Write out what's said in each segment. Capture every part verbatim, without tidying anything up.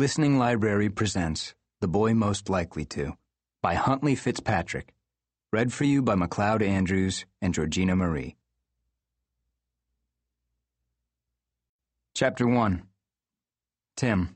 Listening Library presents The Boy Most Likely To by Huntley Fitzpatrick. Read for you by MacLeod Andrews and Georgina Marie. Chapter one. Tim.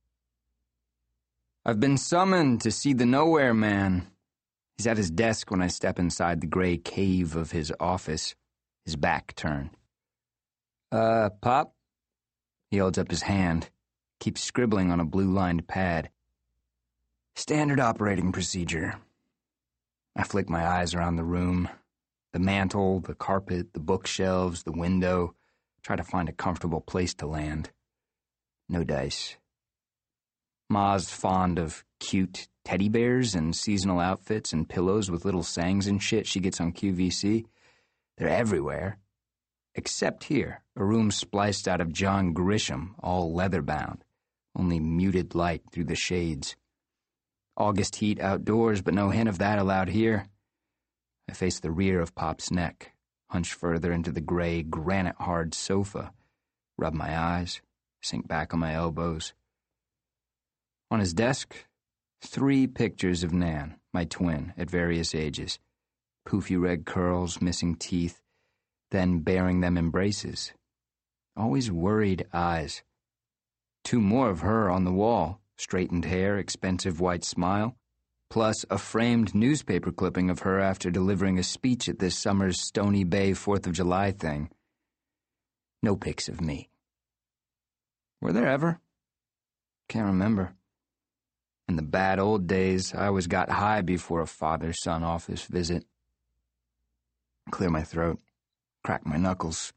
I've been summoned to see the Nowhere Man. He's at his desk when I step inside the gray cave of his office, his back turned. Uh, Pop? He holds up his hand, keeps scribbling on a blue-lined pad. Standard operating procedure. I flick my eyes around the room. The mantel, the carpet, the bookshelves, the window. Try to find a comfortable place to land. No dice. Ma's fond of cute teddy bears and seasonal outfits and pillows with little sayings and shit she gets on Q V C. They're everywhere. Except here, a room spliced out of John Grisham, all leather-bound, only muted light through the shades. August heat outdoors, but no hint of that allowed here. I face the rear of Pop's neck, hunch further into the gray, granite-hard sofa, rub my eyes, sink back on my elbows. On his desk, three pictures of Nan, my twin, at various ages. Poofy red curls, missing teeth, then bearing them embraces. Always worried eyes. Two more of her on the wall, straightened hair, expensive white smile, plus a framed newspaper clipping of her after delivering a speech at this summer's Stony Bay Fourth of July thing. No pics of me. Were there ever? Can't remember. In the bad old days, I always got high before a father-son office visit. Clear my throat. Crack my knuckles.